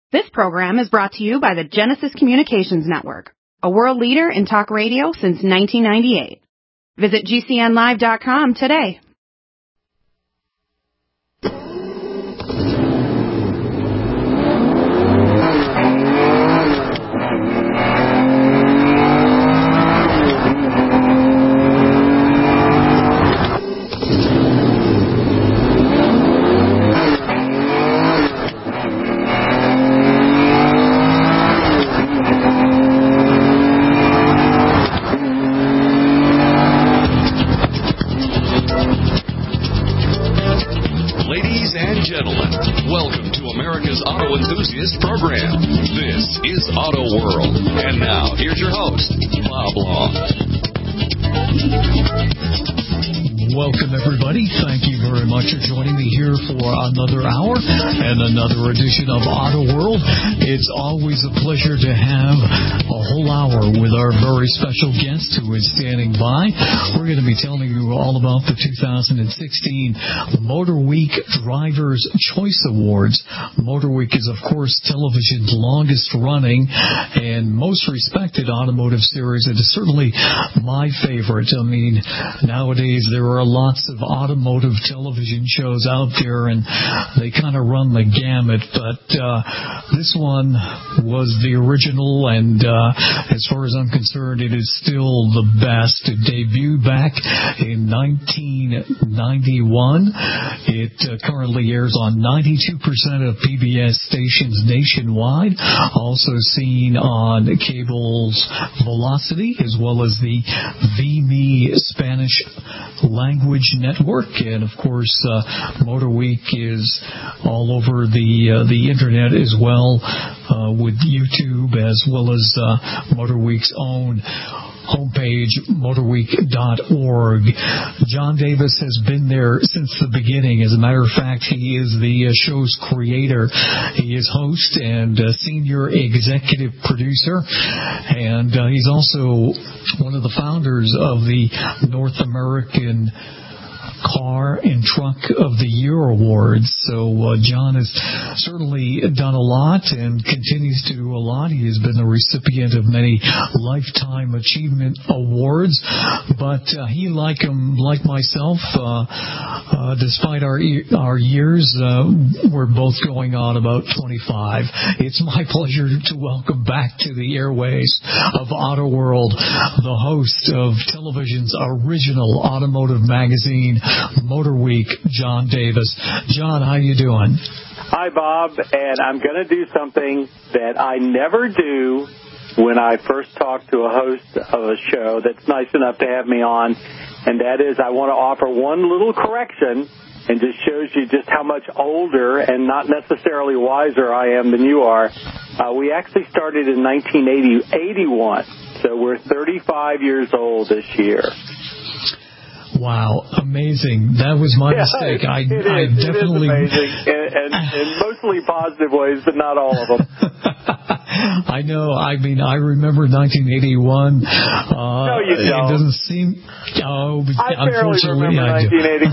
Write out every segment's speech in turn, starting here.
This program is brought to you by the Genesis Communications Network, a world leader in talk radio since 1998. Visit GCNlive.com today. Program. This is Auto World. And now, here's your host, Bob Long. Welcome, everybody. Thank you very much for joining me here for another hour and another edition of Auto World. It's always a pleasure to have a whole hour with our very special guest who is standing by. We're going to be telling you all about the 2016 Motor Week Drivers' Choice Awards. Motor Week is, of course, television's longest running and most respected automotive series. It is certainly my favorite. I mean, nowadays there are lots of automotive television shows out there, and they kind of run the gamut, but this one was the original, and as far as I'm concerned, it is still the best. It debuted back in 1991. It currently airs on 92% of PBS stations nationwide, also seen on cable's Velocity, as well as the VME Spanish language network, and of course Motor Week is all over the internet as well, with YouTube as well as Motor Week's own homepage, motorweek.org. John Davis has been there since the beginning. As a matter of fact, he is the show's creator. He is host and senior executive producer, and he's also one of the founders of the North American Car and Truck of the Year Awards. So John has certainly done a lot and continues to do a lot. He has been the recipient of many Lifetime Achievement Awards, but he, like myself, despite our years, we're both going on about 25. It's my pleasure to welcome back to the airways of Auto World the host of television's original automotive magazine, Motor Week, John Davis. John, how you doing? Hi, Bob, and I'm going to do something that I never do when I first talk to a host of a show that's nice enough to have me on, and that is I want to offer one little correction, and just shows you just how much older and not necessarily wiser I am than you are. We actually started in 1981, so we're 35 years old this year. Wow, amazing. That was my mistake. I definitely... It is amazing, and in mostly positive ways, but not all of them. I know. I mean, I remember 1981. No, you don't. It doesn't seem... Oh, I barely unfortunately, remember I do.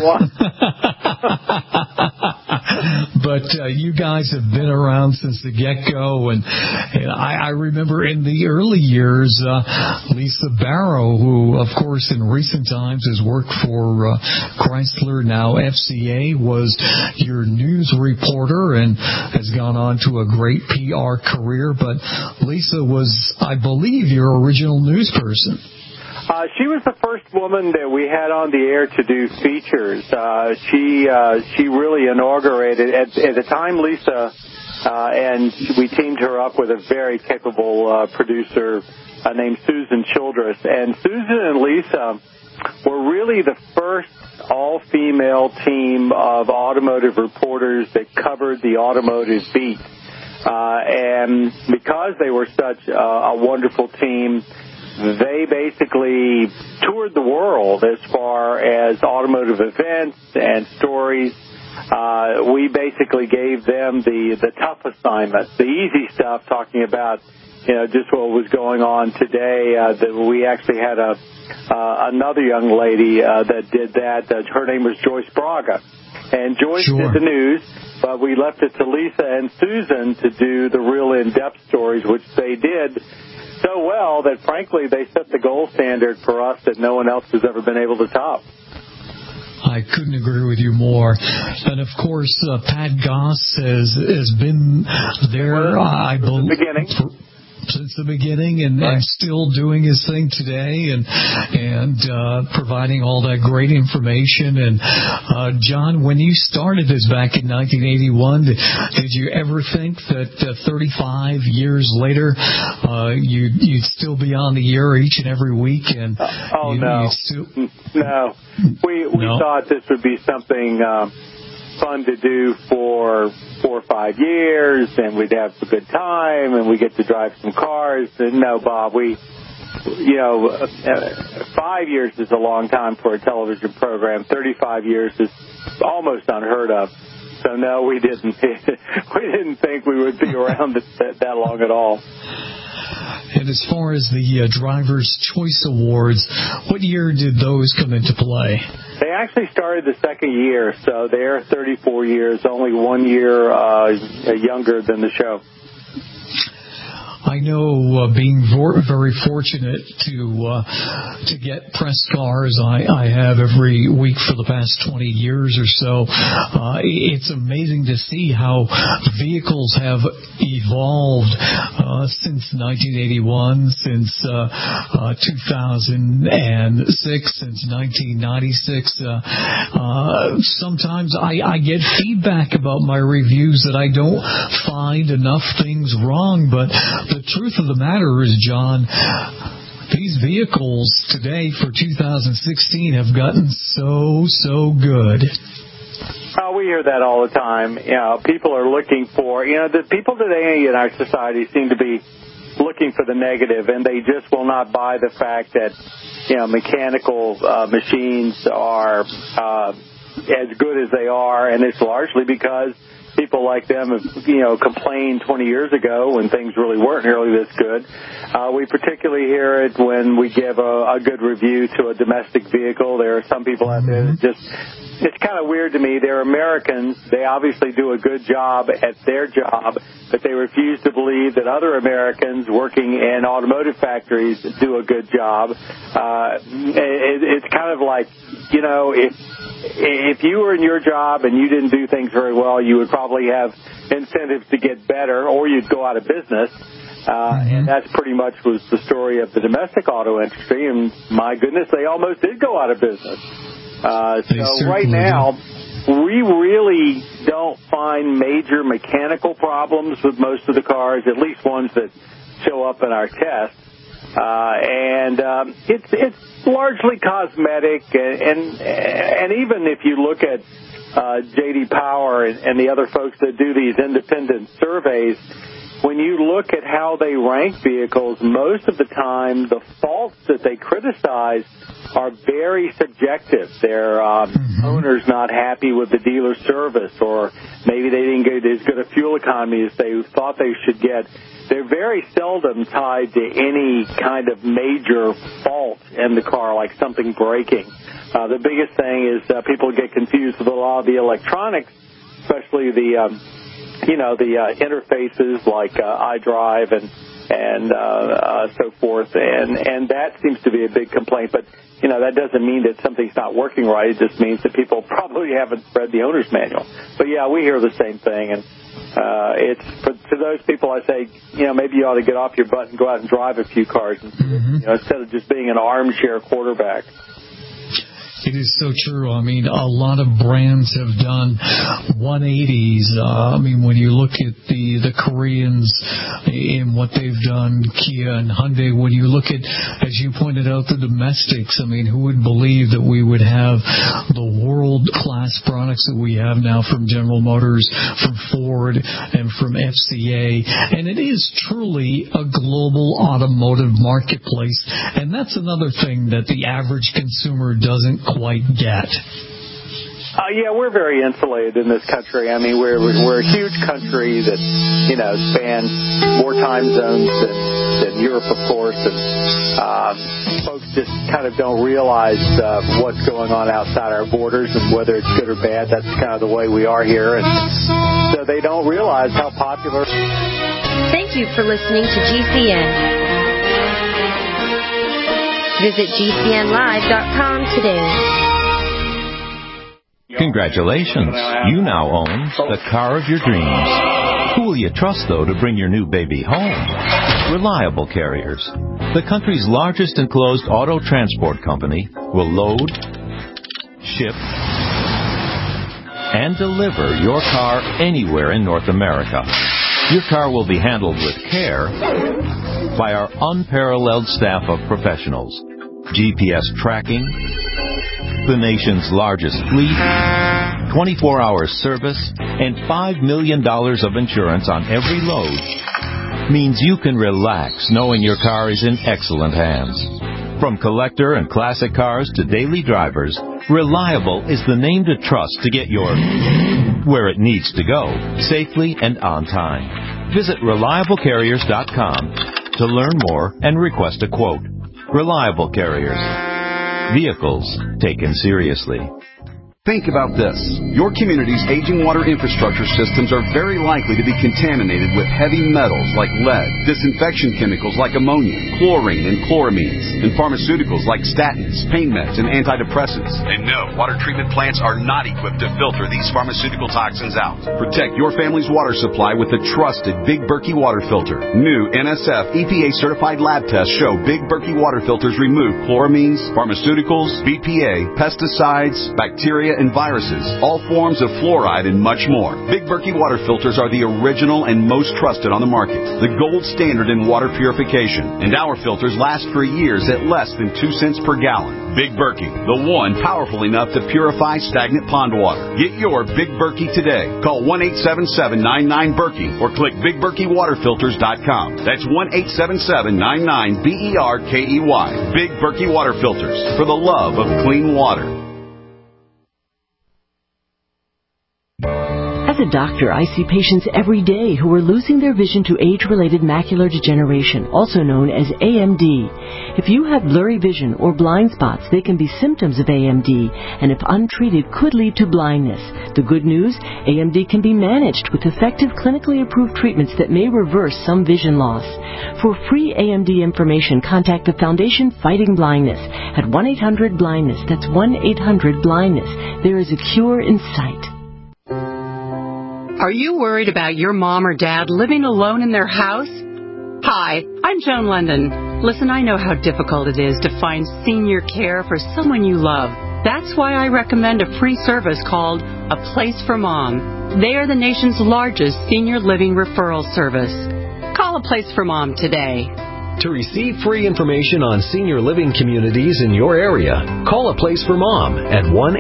1981. But you guys have been around since the get-go, and I remember in the early years, Lisa Barrow, who, of course, in recent times has worked for Chrysler, now FCA, was your news reporter and has gone on to a great PR career. But Lisa was, I believe, your original news person. She was the first woman that we had on the air to do features. She really inaugurated, at the time, Lisa, and we teamed her up with a very capable producer named Susan Childress. And Susan and Lisa were really the first all-female team of automotive reporters that covered the automotive beat. And because they were such a wonderful team, they basically toured the world as far as automotive events and stories. We basically gave them the tough assignments, the easy stuff, talking about just what was going on today. That we actually had another young lady that did that. Her name was Joyce Braga. And Joyce did the news, but we left it to Lisa and Susan to do the real in-depth stories, which they did so well that, frankly, they set the gold standard for us that no one else has ever been able to top. I couldn't agree with you more. And, of course, Pat Goss has been there, I believe, since the beginning and still doing his thing today and providing all that great information. And, John, when you started this back in 1981, did you ever think that 35 years later you'd still be on the air each and every week? And no. We thought this would be something fun to do for 4 or 5 years, and we'd have a good time, and we get to drive some cars. And no, Bob, 5 years is a long time for a television program. 35 years is almost unheard of. So no, we didn't think we would be around that long at all. And as far as the Driver's Choice Awards, what year did those come into play? They actually started the second year, so they're 34 years, only 1 year younger than the show. I know, being very fortunate to get press cars I have every week for the past 20 years or so, it's amazing to see how vehicles have evolved since 1981, since 2006, since 1996. Sometimes I get feedback about my reviews that I don't find enough things wrong, but the truth of the matter is, John, these vehicles today for 2016 have gotten so good. We hear that all the time. People are looking for, the people today in our society seem to be looking for the negative, and they just will not buy the fact that, mechanical machines are as good as they are, and it's largely because people like them have, complained 20 years ago when things really weren't nearly this good. We particularly hear it when we give a good review to a domestic vehicle. There are some people out there that it's kind of weird to me. They're Americans. They obviously do a good job at their job, but they refuse to believe that other Americans working in automotive factories do a good job. It's kind of like, if you were in your job and you didn't do things very well, you would probably have incentives to get better, or you'd go out of business. And that's pretty much was the story of the domestic auto industry. And my goodness, they almost did go out of business. So right now, we really don't find major mechanical problems with most of the cars, at least ones that show up in our tests. It's largely cosmetic, and even if you look at J.D. Power and the other folks that do these independent surveys, when you look at how they rank vehicles, most of the time the faults that they criticize are very subjective. Their owner's not happy with the dealer service, or maybe they didn't get as good a fuel economy as they thought they should get. They're very seldom tied to any kind of major fault in the car, like something breaking. The biggest thing is people get confused with a lot of the electronics, especially the interfaces like iDrive and so forth, and that seems to be a big complaint. But that doesn't mean that something's not working right. It just means that people probably haven't read the owner's manual. But yeah, we hear the same thing, and it's to those people I say, maybe you ought to get off your butt and go out and drive a few cars instead of just being an armchair quarterback. It is so true. I mean, a lot of brands have done 180s. When you look at the Koreans in what they've done, Kia and Hyundai, when you look at, as you pointed out, the domestics, who would believe that we would have the world-class products that we have now from General Motors, from Ford, and from FCA. And it is truly a global automotive marketplace. And that's another thing that the average consumer doesn't quite get. We're very insulated in this country. We're a huge country that spans more time zones than in Europe, of course, and folks just kind of don't realize what's going on outside our borders and whether it's good or bad. That's kind of the way we are here, and so they don't realize how popular. Thank you for listening to GCN. Visit GCNlive.com today. Congratulations. You now own the car of your dreams. Who will you trust, though, to bring your new baby home? Reliable Carriers. The country's largest enclosed auto transport company will load, ship, and deliver your car anywhere in North America. Your car will be handled with care by our unparalleled staff of professionals. GPS tracking, the nation's largest fleet, 24-hour service, and $5 million of insurance on every load means you can relax knowing your car is in excellent hands. From collector and classic cars to daily drivers, Reliable is the name to trust to get your where it needs to go, safely and on time. Visit ReliableCarriers.com to learn more and request a quote. Reliable Carriers. Vehicles taken seriously. Think about this. Your community's aging water infrastructure systems are very likely to be contaminated with heavy metals like lead, disinfection chemicals like ammonia, chlorine and chloramines, and pharmaceuticals like statins, pain meds, and antidepressants. And no, water treatment plants are not equipped to filter these pharmaceutical toxins out. Protect your family's water supply with the trusted Big Berkey water filter. New NSF EPA-certified lab tests show Big Berkey water filters remove chloramines, pharmaceuticals, BPA, pesticides, bacteria, and viruses, all forms of fluoride, and much more. Big Berkey water filters are the original and most trusted on the market, the gold standard in water purification, and our filters last for years at less than 2 cents per gallon. Big Berkey, the one powerful enough to purify stagnant pond water. Get your Big Berkey today. Call 1-877-99-BERKEY or click BigBerkeyWaterFilters.com. That's 1-877-99-BERKEY. Big Berkey Water Filters, for the love of clean water. As a doctor, I see patients every day who are losing their vision to age-related macular degeneration, also known as AMD. If you have blurry vision or blind spots, they can be symptoms of AMD, and if untreated, could lead to blindness. The good news, AMD can be managed with effective clinically approved treatments that may reverse some vision loss. For free AMD information, contact the Foundation Fighting Blindness at 1-800-BLINDNESS. That's 1-800-BLINDNESS. There is a cure in sight. Are you worried about your mom or dad living alone in their house? Hi, I'm Joan London. Listen, I know how difficult it is to find senior care for someone you love. That's why I recommend a free service called A Place for Mom. They are the nation's largest senior living referral service. Call A Place for Mom today. To receive free information on senior living communities in your area, call A Place for Mom at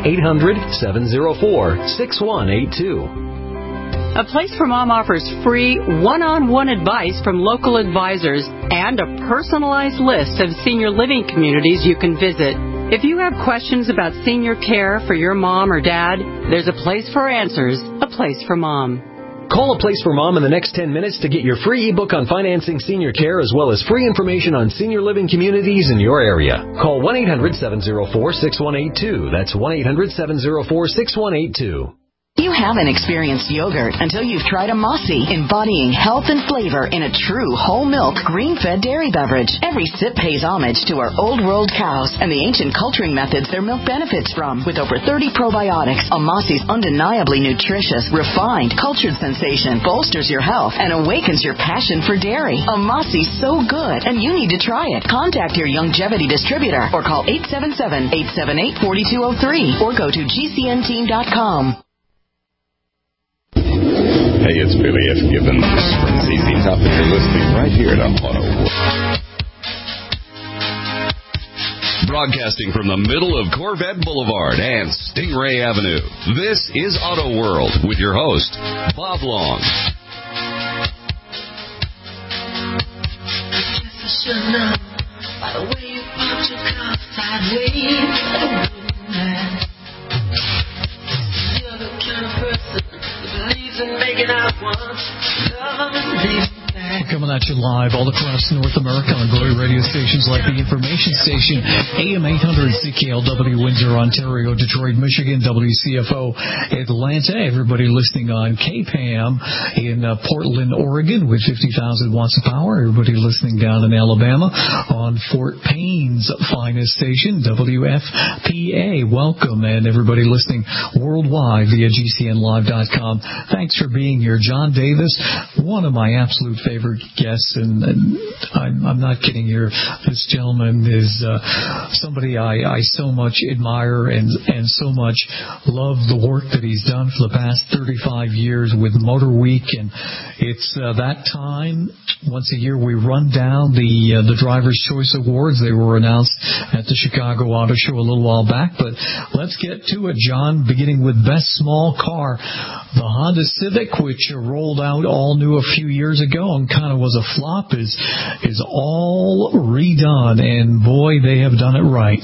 1-800-704-6182. A Place for Mom offers free one-on-one advice from local advisors and a personalized list of senior living communities you can visit. If you have questions about senior care for your mom or dad, there's a place for answers, A Place for Mom. Call A Place for Mom in the next 10 minutes to get your free ebook on financing senior care as well as free information on senior living communities in your area. Call 1-800-704-6182. That's 1-800-704-6182. You haven't experienced yogurt until you've tried a Mossy, embodying health and flavor in a true whole milk, green-fed dairy beverage. Every sip pays homage to our old world cows and the ancient culturing methods their milk benefits from. With over 30 probiotics, a Mossy's undeniably nutritious, refined, cultured sensation bolsters your health and awakens your passion for dairy. A Mossy's so good, and you need to try it. Contact your Youngevity distributor or call 877-878-4203 or go to GCNteam.com. Hey, it's Billy F. Gibbons from ZZ Top, and you're listening right here to Auto World. Broadcasting from the middle of Corvette Boulevard and Stingray Avenue, this is Auto World with your host, Bob Long. By the way you parked your car sideways, you're the kind of person who believes in making out once. Love is leaving back. coming at you live all across North America on great radio stations like the Information Station, AM 800 CKLW, Windsor, Ontario, Detroit, Michigan, WCFO, Atlanta. Everybody listening on KPAM in Portland, Oregon with 50,000 watts of power. Everybody listening down in Alabama on Fort Payne's finest station, WFPA. Welcome. And everybody listening worldwide via GCNlive.com. Thanks for being here. John Davis, one of my absolute favorite guests, and I'm not kidding here. This gentleman is somebody I so much admire and so much love the work that he's done for the past 35 years with Motor Week. And it's that time, once a year, we run down the Driver's Choice Awards. They were announced at the Chicago Auto Show a little while back. But let's get to it, John, beginning with Best Small Car. The Honda Civic, which rolled out all new a few years ago and kind of was a flop, is all redone, and boy, they have done it right.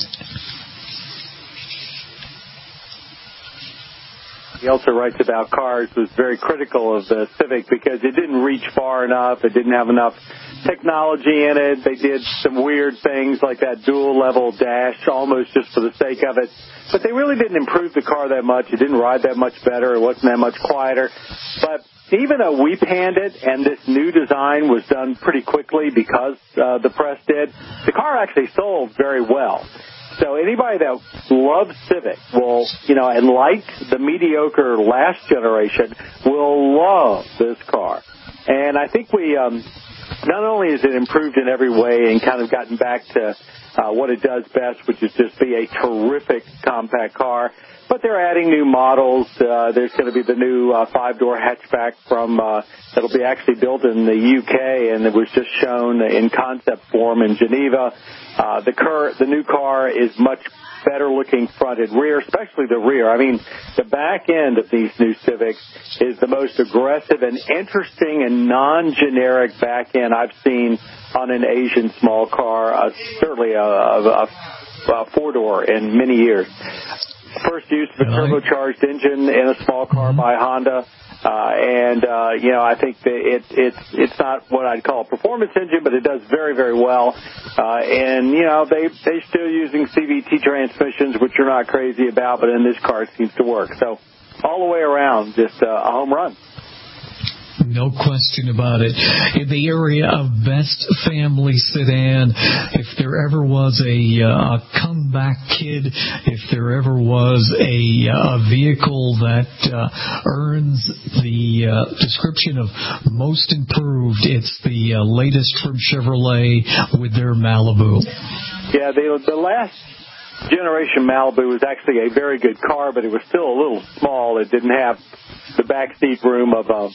He also writes about cars, was very critical of the Civic because it didn't reach far enough. It didn't have enough technology in it. They did some weird things like that dual-level dash almost just for the sake of it. But they really didn't improve the car that much. It didn't ride that much better. It wasn't that much quieter. But even though we panned it and this new design was done pretty quickly because the press did, the car actually sold very well. So anybody that loves Civic will, and liked the mediocre last generation will love this car. And I think we, not only is it improved in every way and kind of gotten back to what it does best, which is just be a terrific compact car, but they're adding new models. There's going to be the new 5-door hatchback that'll be actually built in the UK, and it was just shown in concept form in Geneva. The new car is much better looking front and rear, especially the rear. I mean, the back end of these new Civics is the most aggressive and interesting and non-generic back end I've seen on an Asian small car, certainly a 4-door in many years. First use of a turbocharged engine in a small car by Honda. I think that it's not what I'd call a performance engine, but it does very, very well. They're still using CVT transmissions, which you're not crazy about, but in this car it seems to work. So all the way around, just a home run. No question about it. In the area of best family sedan, if there ever was a comeback kid, if there ever was a vehicle that earns the description of most improved, it's the latest from Chevrolet with their Malibu. Yeah, the last generation Malibu was actually a very good car, but it was still a little small. It didn't have the backseat room of a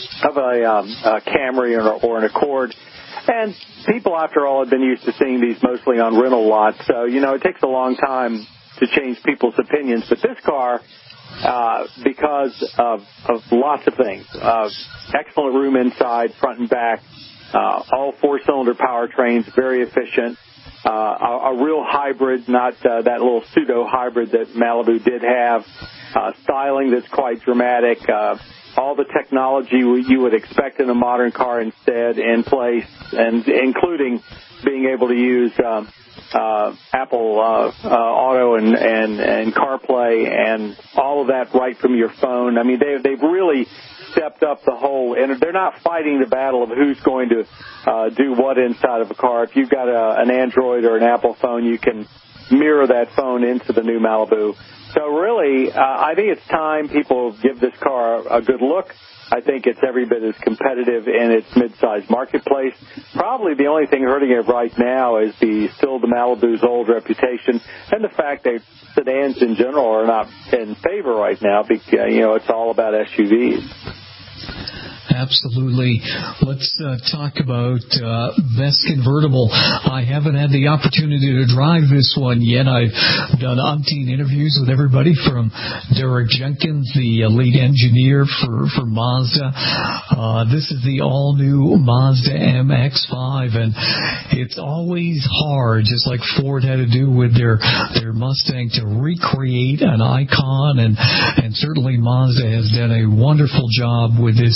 Camry or an Accord. And people, after all, have been used to seeing these mostly on rental lots. So, it takes a long time to change people's opinions. But this car, because of lots of things, excellent room inside, front and back, all 4-cylinder powertrains, very efficient. A real hybrid, not that little pseudo-hybrid that Malibu did have. Styling that's quite dramatic. All the technology you would expect in a modern car instead in place, and including being able to use Apple Auto and CarPlay and all of that right from your phone. I mean, they've really stepped up the whole, and they're not fighting the battle of who's going to do what inside of a car. If you've got an Android or an Apple phone, you can mirror that phone into the new Malibu. So really, I think it's time people give this car a good look. I think it's every bit as competitive in its mid-sized marketplace. Probably the only thing hurting it right now is still the Malibu's old reputation and the fact that sedans in general are not in favor right now because, it's all about SUVs. Absolutely. Let's talk about best convertible. I haven't had the opportunity to drive this one yet. I've done umpteen interviews with everybody from Derek Jenkins, the lead engineer for Mazda. This is the all-new Mazda MX-5, and it's always hard, just like Ford had to do with their Mustang, to recreate an icon, and certainly Mazda has done a wonderful job with this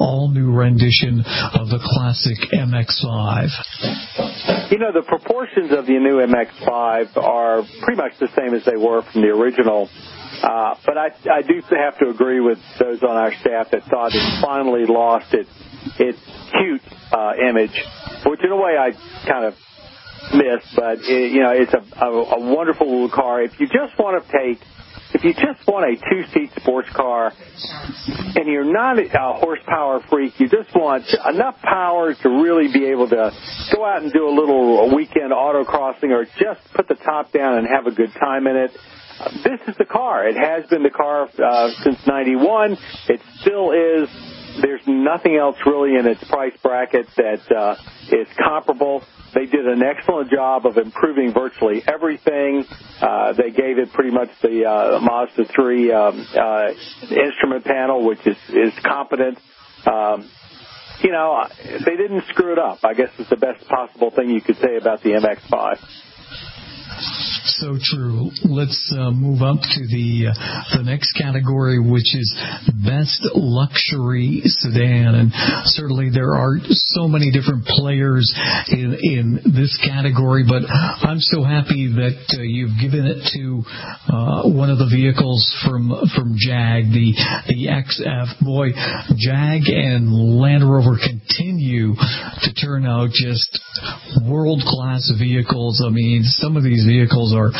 all-new rendition of the classic MX-5? You know, the proportions of the new MX-5 are pretty much the same as they were from the original. But I do have to agree with those on our staff that thought it finally lost its cute image, which in a way I kind of miss. But it's a wonderful little car. If you just want a two-seat sports car, and you're not a horsepower freak, you just want enough power to really be able to go out and do a little weekend autocrossing, or just put the top down and have a good time in it. This is the car. It has been the car since '91. It still is. There's nothing else really in its price bracket that is comparable. They did an excellent job of improving virtually everything. They gave it pretty much the Mazda 3 instrument panel, which is competent. They didn't screw it up, I guess is the best possible thing you could say about the MX-5. So true. Let's move up to the next category, which is Best Luxury Sedan. And certainly there are so many different players in this category, but I'm so happy that you've given it to one of the vehicles from Jag, the XF. Boy, Jag and Land Rover continue to turn out just world-class vehicles. I mean, some of these vehicles are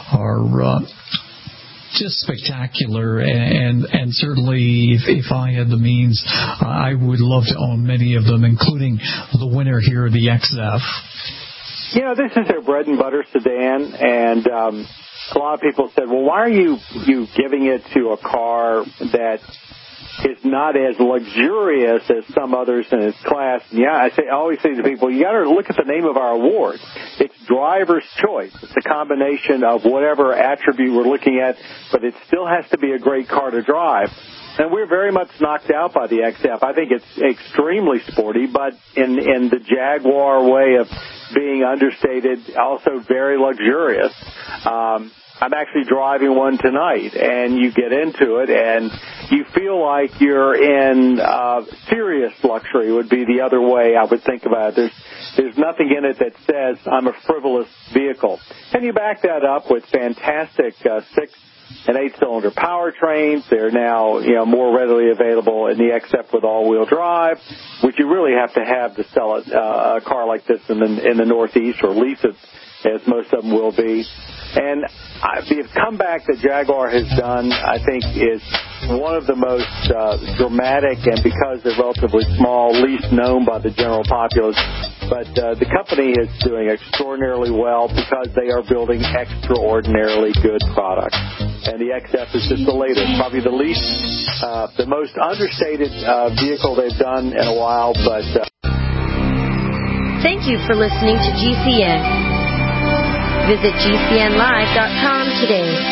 just spectacular, and certainly if I had the means, I would love to own many of them, including the winner here, the XF. This is their bread and butter sedan, and a lot of people said, well, why are you giving it to a car that is not as luxurious as some others in its class? And I always say to people, you got to look at the name of our award. It's driver's choice. It's a combination of whatever attribute we're looking at, but it still has to be a great car to drive. And we're very much knocked out by the XF. I think it's extremely sporty, but in the Jaguar way of being understated, also very luxurious. I'm actually driving one tonight, and you get into it, and you feel like you're in serious luxury would be the other way I would think about it. There's nothing in it that says I'm a frivolous vehicle. And you back that up with fantastic 6- and 8-cylinder powertrains. They're now more readily available in the XF with all-wheel drive, which you really have to have to sell a car like this in the Northeast, or lease it, as most of them will be. And the comeback that Jaguar has done, I think, is one of the most dramatic, and because they're relatively small, least known by the general populace. But the company is doing extraordinarily well because they are building extraordinarily good products. And the XF is just the latest, probably the most understated vehicle they've done in a while. But thank you for listening to GCN. Visit GCNlive.com today.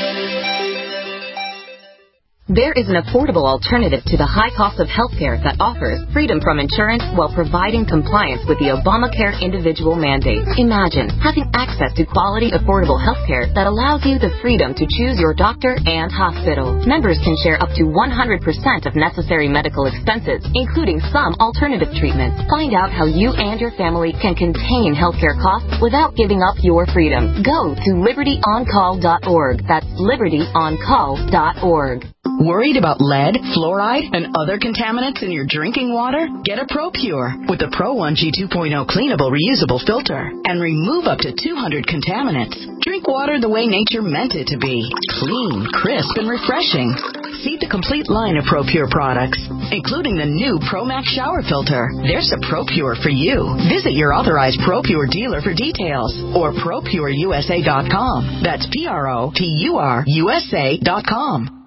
There is an affordable alternative to the high cost of healthcare that offers freedom from insurance while providing compliance with the Obamacare individual mandate. Imagine having access to quality, affordable healthcare that allows you the freedom to choose your doctor and hospital. Members can share up to 100% of necessary medical expenses, including some alternative treatments. Find out how you and your family can contain healthcare costs without giving up your freedom. Go to libertyoncall.org. That's libertyoncall.org. Worried about lead, fluoride, and other contaminants in your drinking water? Get a ProPure with the Pro 1G 2.0 cleanable reusable filter and remove up to 200 contaminants. Drink water the way nature meant it to be. Clean, crisp, and refreshing. See the complete line of ProPure products, including the new ProMax shower filter. There's a ProPure for you. Visit your authorized ProPure dealer for details or ProPureUSA.com. That's ProPureUSA.com.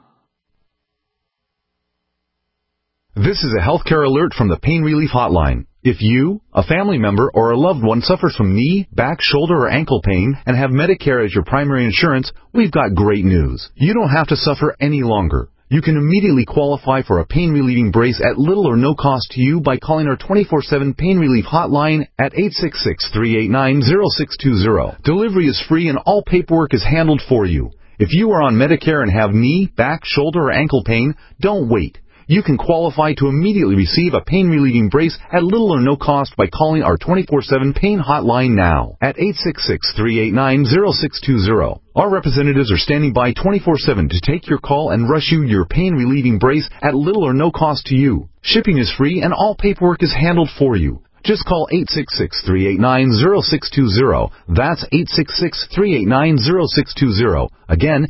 This is a healthcare alert from the Pain Relief Hotline. If you, a family member, or a loved one suffers from knee, back, shoulder, or ankle pain and have Medicare as your primary insurance, we've got great news. You don't have to suffer any longer. You can immediately qualify for a pain-relieving brace at little or no cost to you by calling our 24/7 Pain Relief Hotline at 866-389-0620. Delivery is free and all paperwork is handled for you. If you are on Medicare and have knee, back, shoulder, or ankle pain, don't wait. you can qualify to immediately receive a pain-relieving brace at little or no cost by calling our 24/7 pain hotline now at 866-389-0620. Our representatives are standing by 24/7 to take your call and rush you your pain-relieving brace at little or no cost to you. Shipping is free and all paperwork is handled for you. Just call 866-389-0620. That's 866-389-0620. Again,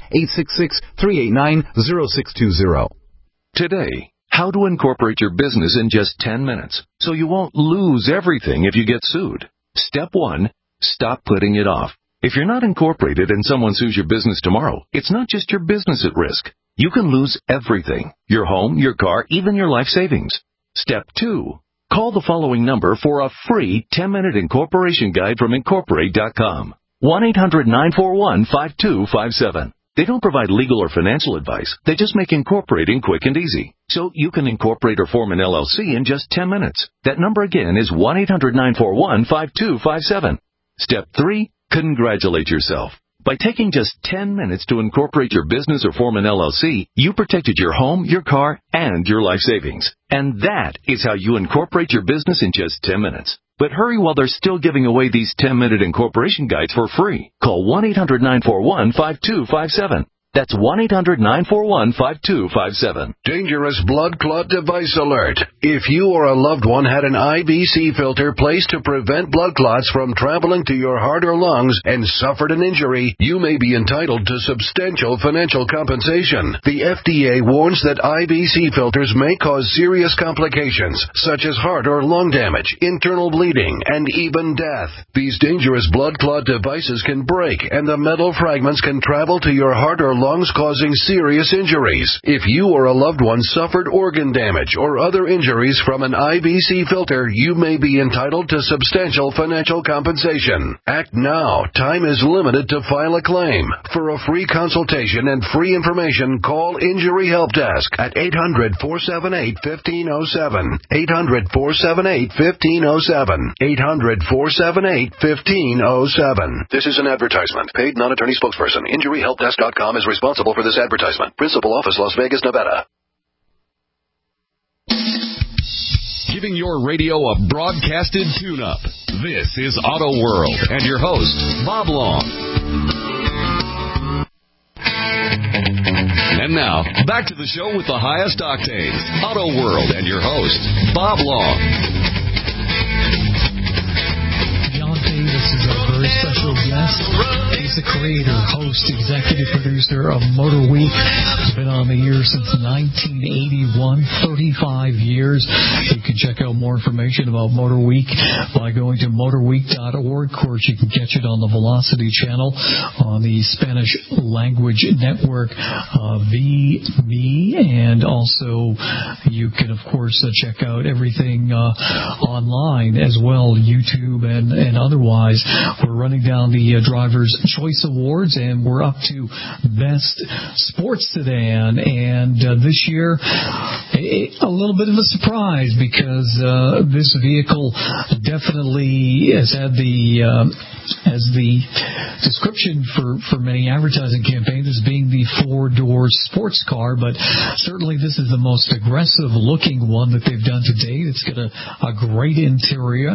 866-389-0620. Today, how to incorporate your business in just 10 minutes so you won't lose everything if you get sued. Step 1, stop putting it off. If you're not incorporated and someone sues your business tomorrow, it's not just your business at risk. You can lose everything: your home, your car, even your life savings. Step 2, call the following number for a free 10-minute incorporation guide from Incorporate.com. 1-800-941-5257. They don't provide legal or financial advice. They just make incorporating quick and easy. So you can incorporate or form an LLC in just 10 minutes. That number again is 1-800-941-5257. Step 3, congratulate yourself. By taking just 10 minutes to incorporate your business or form an LLC, you protected your home, your car, and your life savings. And that is how you incorporate your business in just 10 minutes. But hurry while they're still giving away these 10-minute incorporation guides for free. Call 1-800-941-5257. That's 1-800-941-5257. Dangerous blood clot device alert. If you or a loved one had an IVC filter placed to prevent blood clots from traveling to your heart or lungs and suffered an injury, you may be entitled to substantial financial compensation. The FDA warns that IVC filters may cause serious complications, such as heart or lung damage, internal bleeding, and even death. These dangerous blood clot devices can break, and the metal fragments can travel to your heart or lungs, causing serious injuries. If you or a loved one suffered organ damage or other injuries from an IVC filter, you may be entitled to substantial financial compensation. Act now. Time is limited to file a claim. For a free consultation and free information, call Injury Help Desk at 800-478-1507. 800-478-1507. 800-478-1507. This is an advertisement. Paid non-attorney spokesperson. InjuryHelpDesk.com is responsible for this advertisement. Principal office, Las Vegas, Nevada. Giving your radio a broadcasted tune-up. This is Auto World and your host, Bob Long. And now, back to the show with the highest octanes, Auto World and your host, Bob Long. John Davis is our very special guest. He's the creator, host, executive producer of Motor Week. He's been on the air since 1981, 35 years. You can check out more information about Motor Week by going to motorweek.org. Of course, you can catch it on the Velocity channel on the Spanish language network VB, and also you can, of course, check out everything online as well, YouTube and otherwise. We're running down the Driver's Choice Awards, and we're up to Best Sports Sedan. And this year, a little bit of a surprise because this vehicle definitely has had as the description for many advertising campaigns as being the four-door sports car, but certainly this is the most aggressive-looking one that they've done to date. It's got a great interior.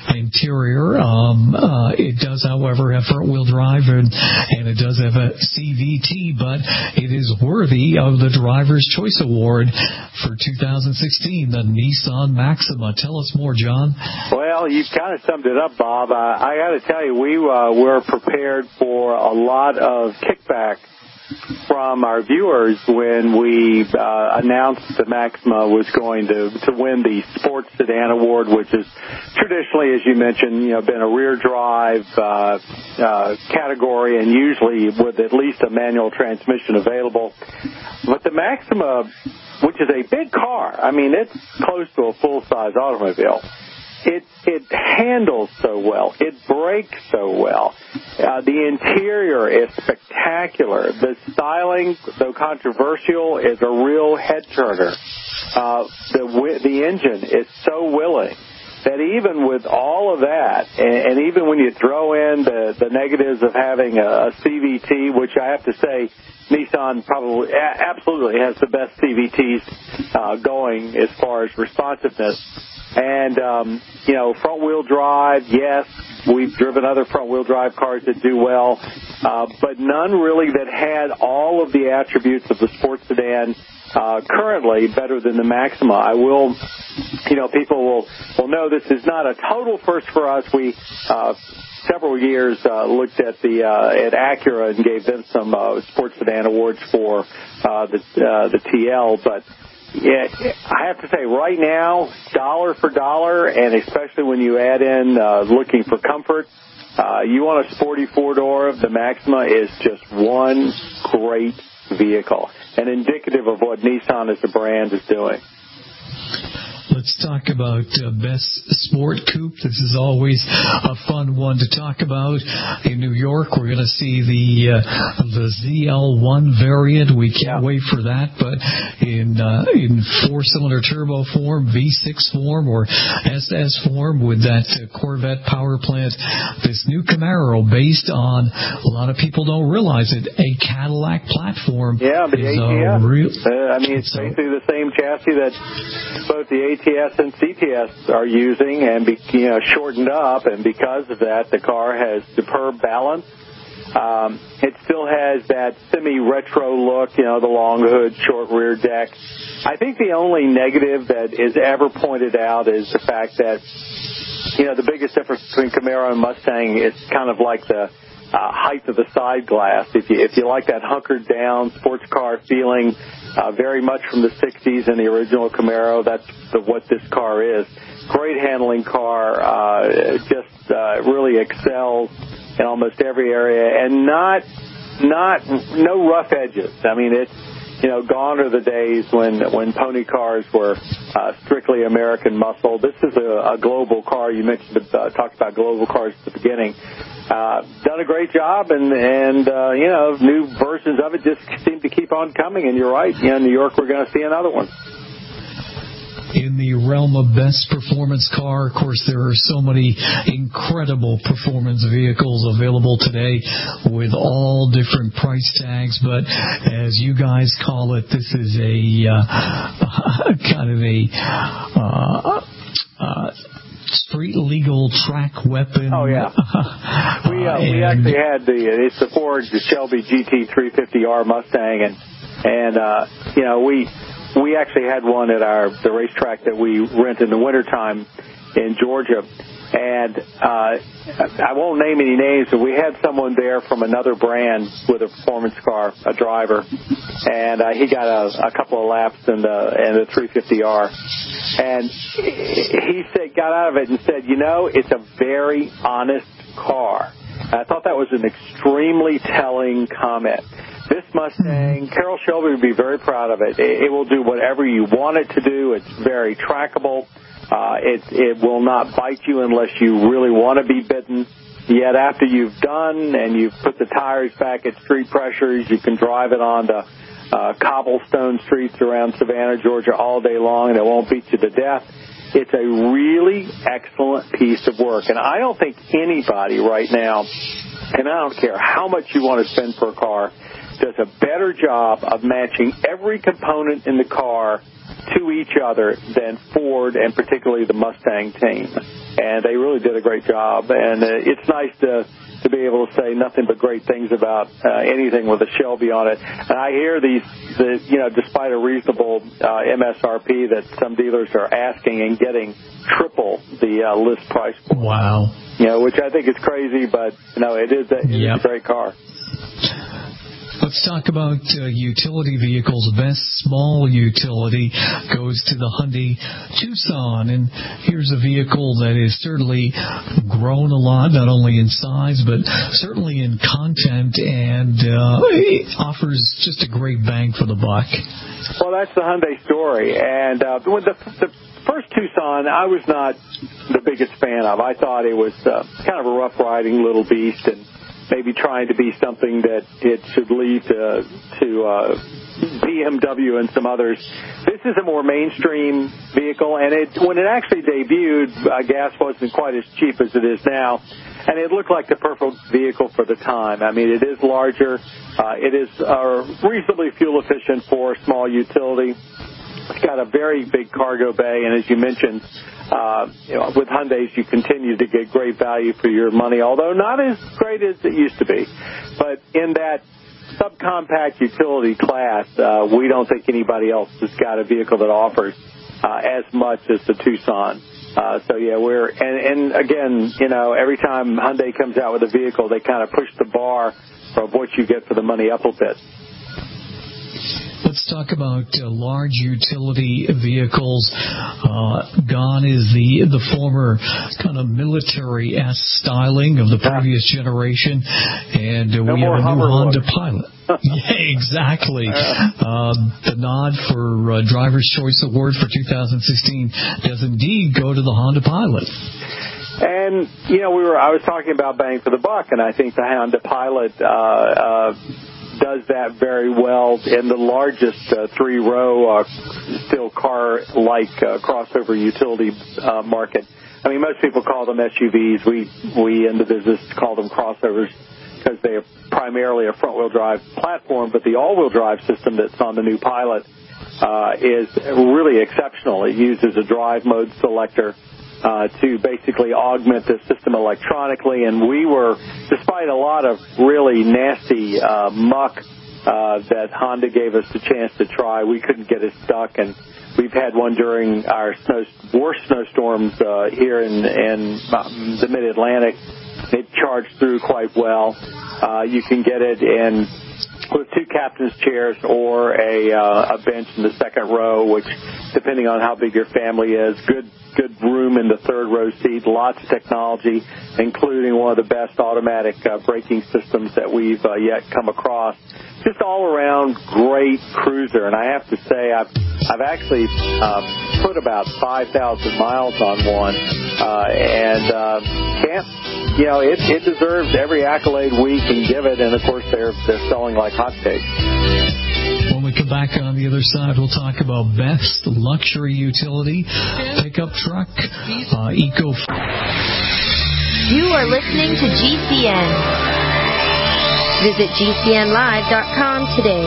It does, however, have front-wheel drive, and it does have a CVT, but it is worthy of the Driver's Choice Award for 2016, the Nissan Maxima. Tell us more, John. Well, you've kind of summed it up, Bob. I got to tell you, we were prepared for a lot of kickback from our viewers when we announced the Maxima was going to win the Sports Sedan Award, which is traditionally, as you mentioned, been a rear drive category, and usually with at least a manual transmission available. But the Maxima, which is a big car, I mean, it's close to a full-size automobile. It handles so well. It brakes so well. The interior is spectacular. The styling, though controversial, is a real head-turner. The engine is so willing. that even with all of that, and even when you throw in the negatives of having a CVT, which I have to say Nissan probably absolutely has the best CVTs going as far as responsiveness. And, front-wheel drive, yes, we've driven other front-wheel drive cars that do well, but none really that had all of the attributes of the sports sedan currently better than the Maxima. I will, people will know this is not a total first for us. We several years looked at at Acura and gave them some sports sedan awards for the TL, but yeah, I have to say right now, dollar for dollar, and especially when you add in looking for comfort, you want a sporty four-door, the Maxima is just one great vehicle and indicative of what Nissan as a brand is doing. Let's talk about Best Sport Coupe. This is always a fun one to talk about. In New York, we're going to see the ZL1 variant. We can't wait for that. But in four-cylinder turbo form, V6 form, or SS form with that Corvette power plant, this new Camaro, based on, a lot of people don't realize it, a Cadillac platform. Yeah, the ATS. It's basically the same chassis that both the ATS and CTS are using, and shortened up, and because of that, the car has superb balance. It still has that semi-retro look, the long hood, short rear deck. I think the only negative that is ever pointed out is the fact that, the biggest difference between Camaro and Mustang is kind of like the height of the side glass. If you like that hunkered down sports car feeling, very much from the 60s and the original Camaro, that's what this car is. Great handling car, really excels in almost every area, and no rough edges. I mean, it's, gone are the days when pony cars were strictly American muscle. This is a global car. You mentioned talked about global cars at the beginning. Done a great job, and new versions of it just seem to keep on coming. And you're right, in New York we're going to see another one. In the realm of best performance car, of course, there are so many incredible performance vehicles available today with all different price tags. But as you guys call it, this is a kind of a street legal track weapon. Oh yeah, we actually had it's the Ford Shelby GT350R Mustang, and we actually had one at the racetrack that we rent in the wintertime in Georgia. And I won't name any names, but we had someone there from another brand with a performance car, a driver, and he got a couple of laps in the 350R. And he got out of it and said, it's a very honest car. And I thought that was an extremely telling comment. This Mustang, Carroll Shelby would be very proud of it. It will do whatever you want it to do. It's very trackable. It will not bite you unless you really want to be bitten. Yet after you've done and you've put the tires back at street pressures, you can drive it on the cobblestone streets around Savannah, Georgia all day long, and it won't beat you to death. It's a really excellent piece of work. And I don't think anybody right now, and I don't care how much you want to spend for a car, does a better job of matching every component in the car to each other than Ford, and particularly the Mustang team. And they really did a great job. And it's nice to be able to say nothing but great things about anything with a Shelby on it. And I hear despite a reasonable MSRP, that some dealers are asking and getting triple the list price. Wow. Which I think is crazy, but it is a great car. Let's talk about utility vehicles. Best small utility goes to the Hyundai Tucson. And here's a vehicle that has certainly grown a lot, not only in size, but certainly in content, and offers just a great bang for the buck. Well, that's the Hyundai story. And with the first Tucson, I was not the biggest fan of. I thought it was kind of a rough-riding little beast, and maybe trying to be something that it should lead to BMW and some others. This is a more mainstream vehicle, and when it actually debuted, gas wasn't quite as cheap as it is now, and it looked like the perfect vehicle for the time. I mean, it is larger. It is reasonably fuel efficient for a small utility. It's got a very big cargo bay, and as you mentioned, with Hyundais, you continue to get great value for your money, although not as great as it used to be. But in that subcompact utility class, we don't think anybody else has got a vehicle that offers as much as the Tucson. So yeah, and again, every time Hyundai comes out with a vehicle, they kind of push the bar of what you get for the money up a bit. Let's talk about large utility vehicles. Gone is the former kind of military-esque styling of the previous generation, and we have a new Honda Pilot. Yeah, exactly. The nod for Driver's Choice Award for 2016 does indeed go to the Honda Pilot. And, I was talking about bang for the buck, and I think the Honda Pilot does that very well in the largest three-row still car-like crossover utility market. I mean, most people call them SUVs. We in the business call them crossovers because they are primarily a front-wheel drive platform, but the all-wheel drive system that's on the new Pilot is really exceptional. It uses a drive mode selector to basically augment the system electronically, and we were, despite a lot of really nasty muck that Honda gave us the chance to try, we couldn't get it stuck, and we've had one during our worst snowstorms here in the Mid-Atlantic. It charged through quite well. You can get it in with two captain's chairs or a bench in the second row, which, depending on how big your family is, good room in the third row seat, lots of technology, including one of the best automatic braking systems that we've yet come across. Just all around great cruiser, and I have to say I've actually put about 5,000 miles on one, and it deserves every accolade we can give it, and of course they're selling like hotcakes. When we come back on the other side, we'll talk about best luxury utility pickup truck, eco. You are listening to GCN. Visit GCNlive.com today.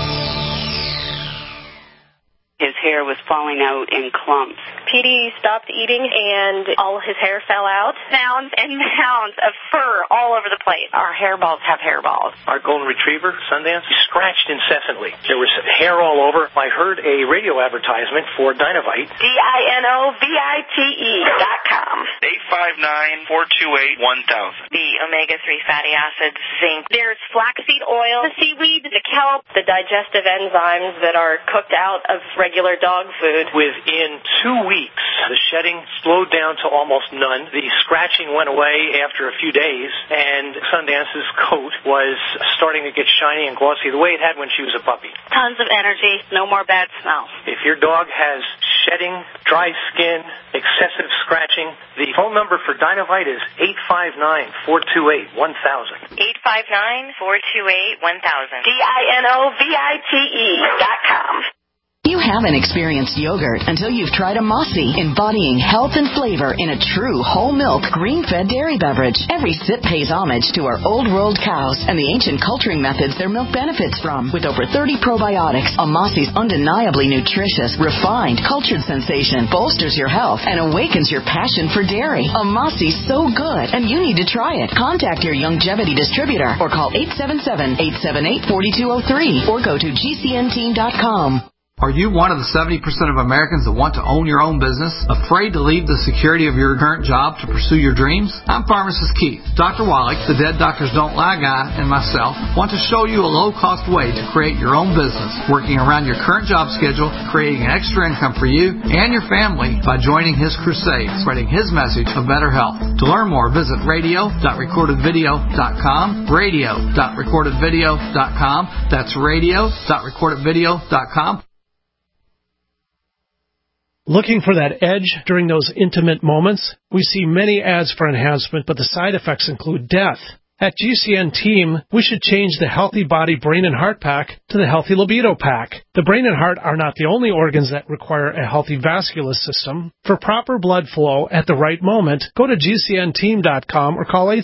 His hair was falling out in clumps. Petey stopped eating and all his hair fell out. Mounds and mounds of fur all over the place. Our hairballs have hairballs. Our golden retriever, Sundance, scratched incessantly. There was hair all over. I heard a radio advertisement for Dynovite. DINOVITE.com. 859-428-1000. The omega-3 fatty acids, zinc. There's flaxseed oil, the seaweed, the kelp, the digestive enzymes that are cooked out of regular dog food. Within 2 weeks, the shedding slowed down to almost none. The scratching went away after a few days, and Sundance's coat was starting to get shiny and glossy the way it had when she was a puppy. Tons of energy, no more bad smell. If your dog has shedding, dry skin, excessive scratching, the phone number for Dynovite is 859-428-1000. 859-428-1000. DINOVITE.com. You haven't experienced yogurt until you've tried a Mossy, embodying health and flavor in a true whole milk, green-fed dairy beverage. Every sip pays homage to our old world cows and the ancient culturing methods their milk benefits from. With over 30 probiotics, a Mossy's undeniably nutritious, refined, cultured sensation bolsters your health and awakens your passion for dairy. A Mossy's so good, and you need to try it. Contact your Youngevity distributor or call 877-878-4203 or go to GCNteam.com. Are you one of the 70% of Americans that want to own your own business? Afraid to leave the security of your current job to pursue your dreams? I'm Pharmacist Keith. Dr. Wallach, the Dead Doctors Don't Lie guy, and myself want to show you a low-cost way to create your own business, working around your current job schedule, creating an extra income for you and your family by joining his crusade, spreading his message of better health. To learn more, visit radio.recordedvideo.com, radio.recordedvideo.com. That's radio.recordedvideo.com. Looking for that edge during those intimate moments? We see many ads for enhancement, but the side effects include death. At GCN Team, we should change the Healthy Body, Brain, and Heart Pack to the Healthy Libido Pack. The brain and heart are not the only organs that require a healthy vascular system. For proper blood flow at the right moment, go to GCNteam.com or call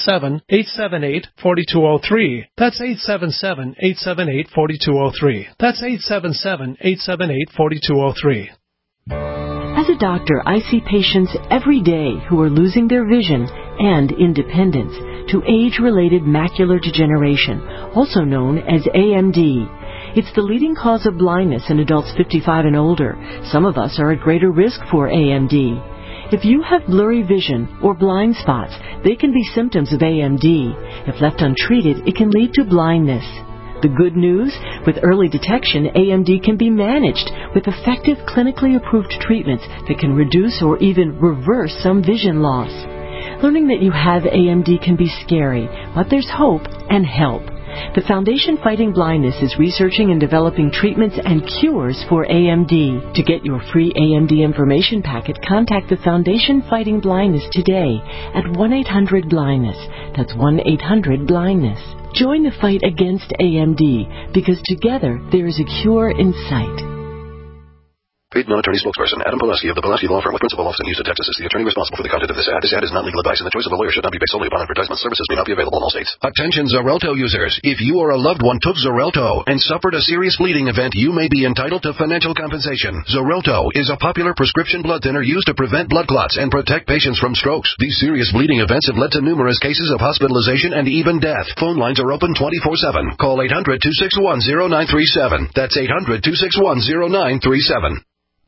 877-878-4203. That's 877-878-4203. That's 877-878-4203. As a doctor, I see patients every day who are losing their vision and independence to age-related macular degeneration, also known as AMD. It's the leading cause of blindness in adults 55 and older. Some of us are at greater risk for AMD. If you have blurry vision or blind spots, they can be symptoms of AMD. If left untreated, it can lead to blindness. The good news? With early detection, AMD can be managed with effective clinically approved treatments that can reduce or even reverse some vision loss. Learning that you have AMD can be scary, but there's hope and help. The Foundation Fighting Blindness is researching and developing treatments and cures for AMD. To get your free AMD information packet, contact the Foundation Fighting Blindness today at 1-800-BLINDNESS. That's 1-800-BLINDNESS. Join the fight against AMD, because together there is a cure in sight. Paid non-attorney spokesperson Adam Pulaski of the Pulaski Law Firm with principal office in Houston, Texas is the attorney responsible for the content of this ad. This ad is not legal advice, and the choice of a lawyer should not be based solely upon advertisement. Services may not be available in all states. Attention Xarelto users. If you or a loved one took Xarelto and suffered a serious bleeding event, you may be entitled to financial compensation. Xarelto is a popular prescription blood thinner used to prevent blood clots and protect patients from strokes. These serious bleeding events have led to numerous cases of hospitalization and even death. Phone lines are open 24/7. Call 800-261-0937. That's 800-261-0937.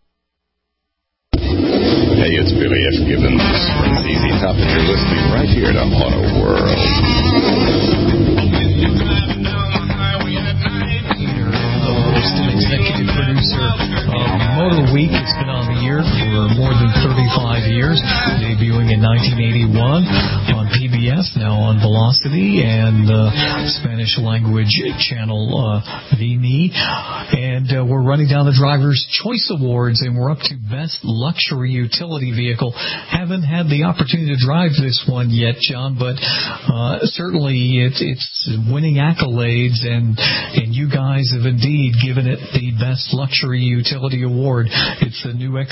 Hey, it's Billy F. Gibbons from ZZ Top, and you're listening right here to Auto World. Executive producer of Motor Week. It's been on the air for more than 35 years, debuting in 1981 on PBS, now on Velocity, and Spanish language channel VME. And we're running down the Driver's Choice Awards, and we're up to Best Luxury Utility Vehicle. Haven't had the opportunity to drive this one yet, John, but certainly it's winning accolades, and you guys have indeed given it the Best Luxury Utility Award. It's the new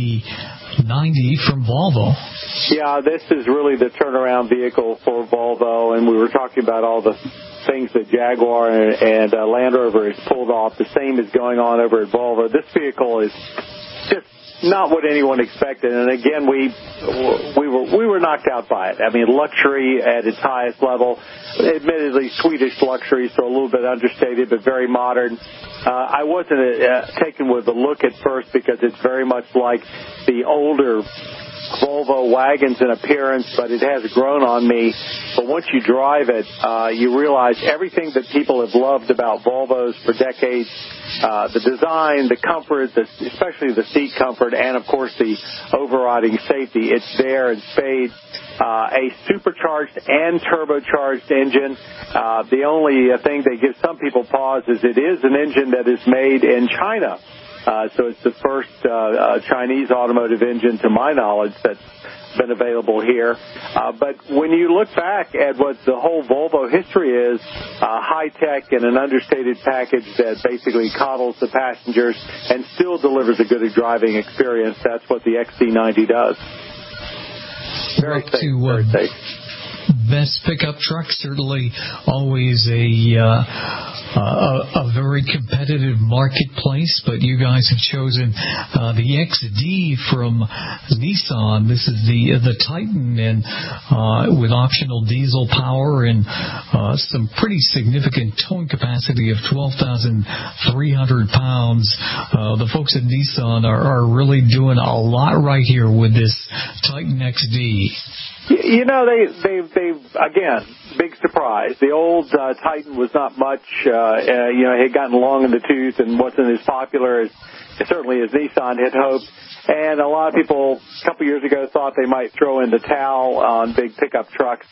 XC90 from Volvo. Yeah, this is really the turnaround vehicle for Volvo, and we were talking about all the things that Jaguar and Land Rover has pulled off. The same is going on over at Volvo. This vehicle is just not what anyone expected, and again, we were knocked out by it. I mean, luxury at its highest level. Admittedly, Swedish luxury, so a little bit understated, but very modern. I wasn't taken with a look at first because it's very much like the older Volvo wagons in appearance, but it has grown on me. But once you drive it, you realize everything that people have loved about Volvos for decades, the design, the comfort, especially the seat comfort, and, of course, the overriding safety. It's there in spades. A supercharged and turbocharged engine. The only thing that gives some people pause is it is an engine that is made in China. So it's the first Chinese automotive engine, to my knowledge, that's been available here. But when you look back at what the whole Volvo history is, high-tech and an understated package that basically coddles the passengers and still delivers a good driving experience, that's what the XC90 does. Very safe, very safe. Best pickup truck, certainly always a very competitive marketplace, but you guys have chosen the XD from Nissan. This is the Titan, and with optional diesel power and some pretty significant towing capacity of 12,300 pounds. The folks at Nissan are really doing a lot right here with this Titan XD. You know, they've again, big surprise. The old Titan was not much, it had gotten long in the tooth and wasn't as popular as certainly as Nissan had hoped. And a lot of people a couple years ago thought they might throw in the towel on big pickup trucks.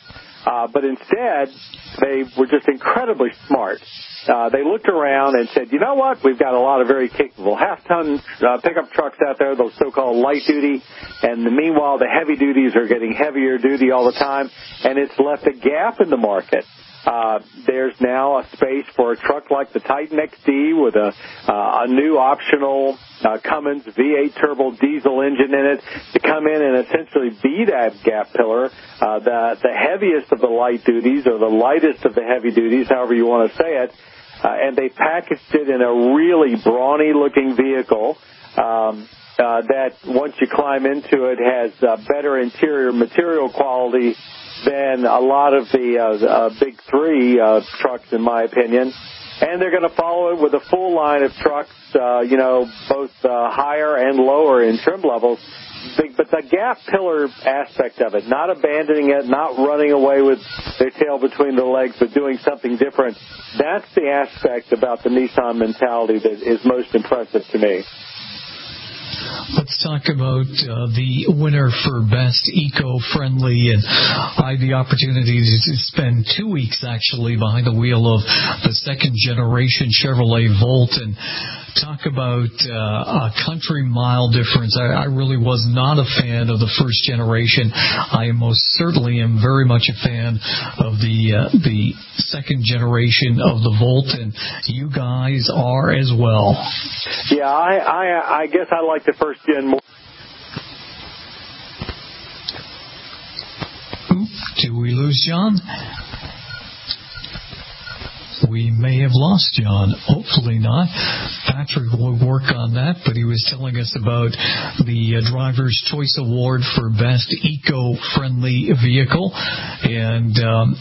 But instead, they were just incredibly smart. They looked around and said, you know what, we've got a lot of very capable half-ton pickup trucks out there, those so-called light-duty, and meanwhile the heavy-duties are getting heavier duty all the time, and it's left a gap in the market. There's now a space for a truck like the Titan XD with a new optional Cummins V8 turbo diesel engine in it to come in and essentially be that gap pillar, the heaviest of the light duties or the lightest of the heavy duties, however you want to say it, and they packaged it in a really brawny-looking vehicle that once you climb into it has better interior material quality than a lot of the big three trucks, in my opinion. And they're going to follow it with a full line of trucks, both higher and lower in trim levels. But the gap pillar aspect of it, not abandoning it, not running away with their tail between the legs, but doing something different, that's the aspect about the Nissan mentality that is most impressive to me. Let's talk about the winner for Best Eco-Friendly, and I had the opportunity to spend 2 weeks actually behind the wheel of the second-generation Chevrolet Volt, and talk about a country mile difference. I really was not a fan of the first generation. I most certainly am very much a fan of the second generation of the Volt, and you guys are as well. Yeah, I guess I like the first gen more. Do we lose John? We may have lost John. Hopefully not. Patrick will work on that, but he was telling us about the Driver's Choice Award for Best Eco-Friendly Vehicle, and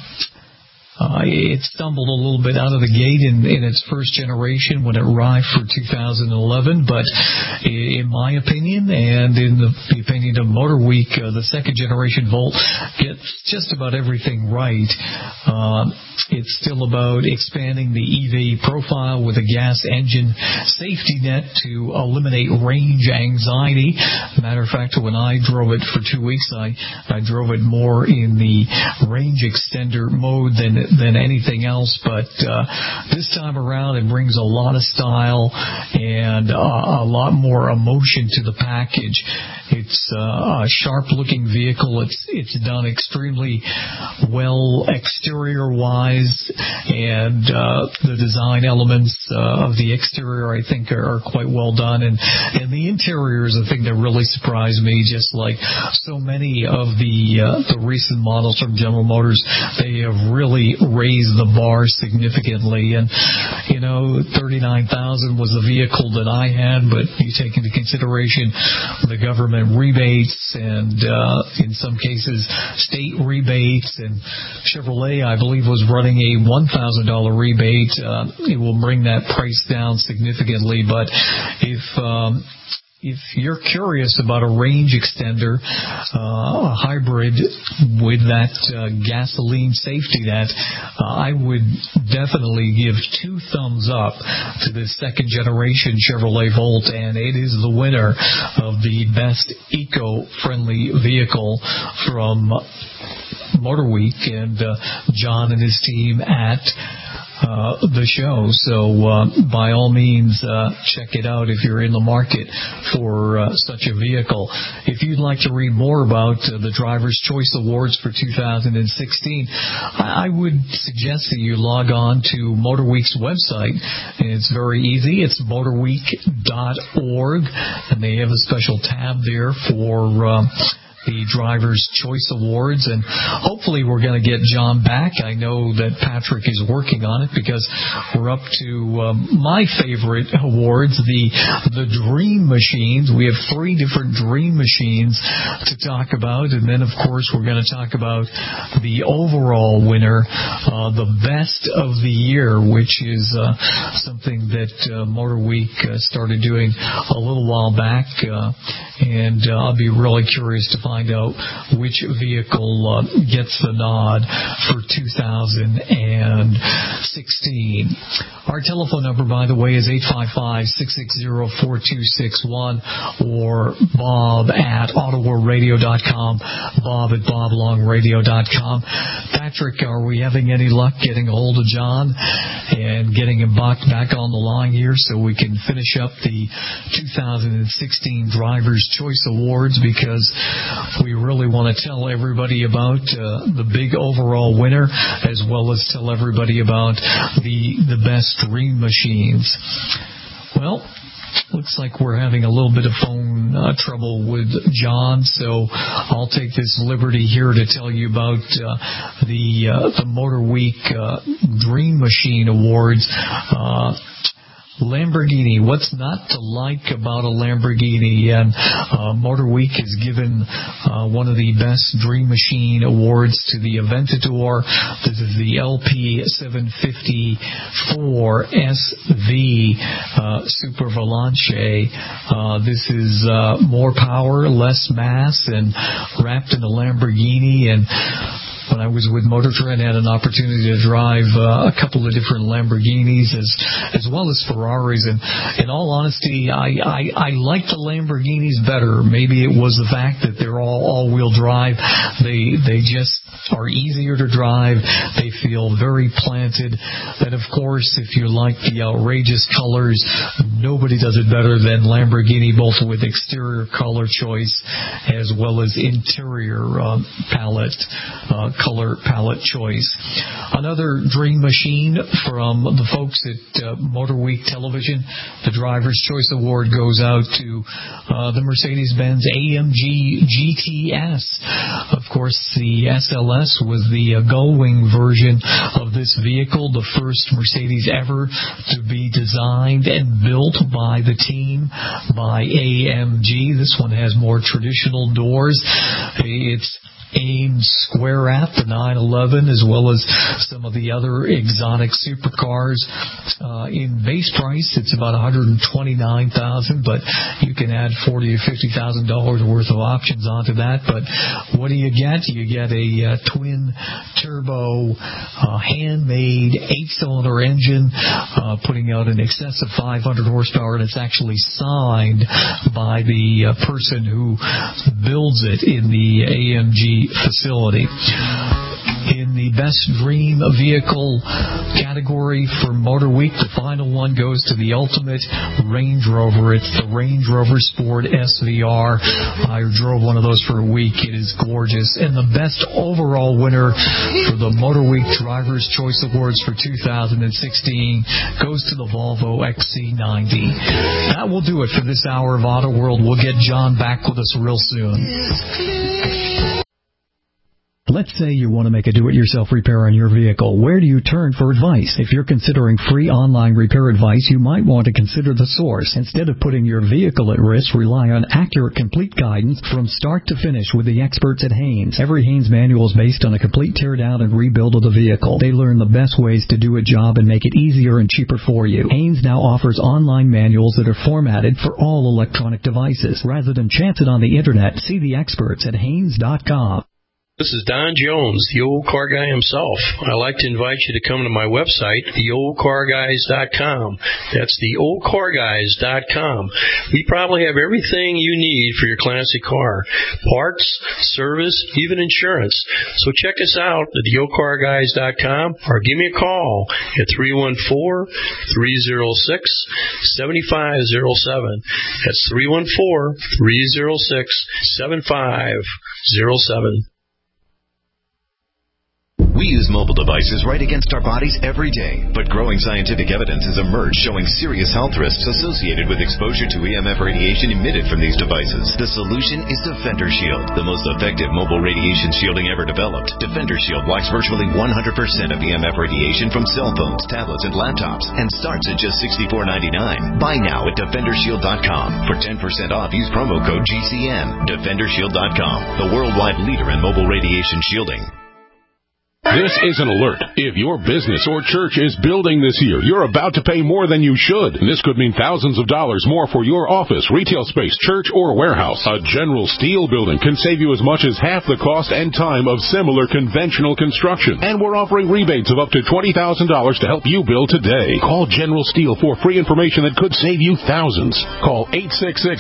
it stumbled a little bit out of the gate in its first generation when it arrived for 2011, but in my opinion and in the opinion of Motor Week, the second generation Volt gets just about everything right. It's still about expanding the EV profile with a gas engine safety net to eliminate range anxiety. Matter of fact, when I drove it for 2 weeks, I drove it more in the range extender mode than anything else, but this time around it brings a lot of style and a lot more emotion to the package. It's a sharp-looking vehicle. It's done extremely well exterior-wise, and the design elements of the exterior, I think, are quite well done, and the interior is the thing that really surprised me. Just like so many of the recent models from General Motors, they have really raised the bar significantly, and $39,000 was the vehicle that I had, but you take into consideration the government rebates and in some cases state rebates, and Chevrolet, I believe, was running a $1,000 rebate. It will bring that price down significantly, but if you're curious about a range extender, a hybrid with that gasoline safety net, I would definitely give 2 thumbs up to this second generation Chevrolet Volt, and it is the winner of the Best Eco-Friendly Vehicle from Motor Week and John and his team at the show. So by all means, check it out if you're in the market for such a vehicle. If you'd like to read more about the Driver's Choice Awards for 2016, I would suggest that you log on to Motor Week's website. It's very easy. It's motorweek.org, and they have a special tab there for the Driver's Choice Awards, and hopefully we're going to get John back. I know that Patrick is working on it because we're up to my favorite awards, the Dream Machines. We have 3 different Dream Machines to talk about, and then of course we're going to talk about the overall winner, the Best of the Year, which is something that Motor Week started doing a little while back, and I'll be really curious to find find out which vehicle gets the nod for 2016. Our telephone number, by the way, is 855-660-4261 or Bob at AutoWorldRadio.com, Bob at BobLongRadio.com. Patrick, are we having any luck getting a hold of John and getting him back on the line here so we can finish up the 2016 Drivers' Choice Awards, because we really want to tell everybody about the big overall winner, as well as tell everybody about the best dream machines. Well, looks like we're having a little bit of phone trouble with John, so I'll take this liberty here to tell you about the Motor Week Dream Machine Awards. Lamborghini, what's not to like about a Lamborghini? And Motor Week has given one of the best Dream Machine awards to the Aventador. This is the LP754 SV Super Veloce. This is more power, less mass, and wrapped in a Lamborghini. And when I was with Motor Trend, I had an opportunity to drive a couple of different Lamborghinis as well as Ferraris. And in all honesty, I like the Lamborghinis better. Maybe it was the fact that they're all-wheel drive. They just are easier to drive. They feel very planted. And, of course, if you like the outrageous colors, nobody does it better than Lamborghini, both with exterior color choice as well as interior color palette choice. Another dream machine from the folks at Motor Week Television. The Driver's Choice Award goes out to the Mercedes-Benz AMG GTS. Of course, the SLS was the gull-wing version of this vehicle, the first Mercedes ever to be designed and built by the team, by AMG. This one has more traditional doors. It's aimed square at the 911, as well as some of the other exotic supercars. In base price, it's about $129,000, but you can add $40,000 to $50,000 worth of options onto that. But what do you get? You get a twin turbo, handmade 8-cylinder engine, putting out in excess of 500 horsepower, and it's actually signed by the person who builds it in the AMG facility. In the best dream vehicle category for Motor Week, the final one goes to the ultimate Range Rover. It's the Range Rover Sport SVR. I drove one of those for a week. It is gorgeous. And the best overall winner for the Motor Week Driver's Choice Awards for 2016 goes to the Volvo XC90. That will do it for this hour of Auto World. We'll get John back with us real soon. Let's say you want to make a do-it-yourself repair on your vehicle. Where do you turn for advice? If you're considering free online repair advice, you might want to consider The Source. Instead of putting your vehicle at risk, rely on accurate, complete guidance from start to finish with the experts at Haynes. Every Haynes manual is based on a complete tear-down and rebuild of the vehicle. They learn the best ways to do a job and make it easier and cheaper for you. Haynes now offers online manuals that are formatted for all electronic devices. Rather than chance it on the internet, see the experts at Haynes.com. This is Don Jones, the old car guy himself. I'd like to invite you to come to my website, theoldcarguys.com. That's theoldcarguys.com. We probably have everything you need for your classic car. Parts, service, even insurance. So check us out at theoldcarguys.com or give me a call at 314-306-7507. That's 314-306-7507. We use mobile devices right against our bodies every day, but growing scientific evidence has emerged showing serious health risks associated with exposure to EMF radiation emitted from these devices. The solution is Defender Shield, the most effective mobile radiation shielding ever developed. Defender Shield blocks virtually 100% of EMF radiation from cell phones, tablets, and laptops, and starts at just $64.99. Buy now at DefenderShield.com. For 10% off, use promo code GCN. DefenderShield.com, the worldwide leader in mobile radiation shielding. This is an alert. If your business or church is building this year, you're about to pay more than you should. And this could mean thousands of dollars more for your office, retail space, church, or warehouse. A General Steel building can save you as much as half the cost and time of similar conventional construction. And we're offering rebates of up to $20,000 to help you build today. Call General Steel for free information that could save you thousands. Call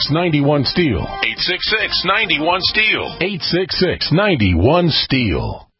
866-91-STEEL. 866-91-STEEL. 866-91-STEEL.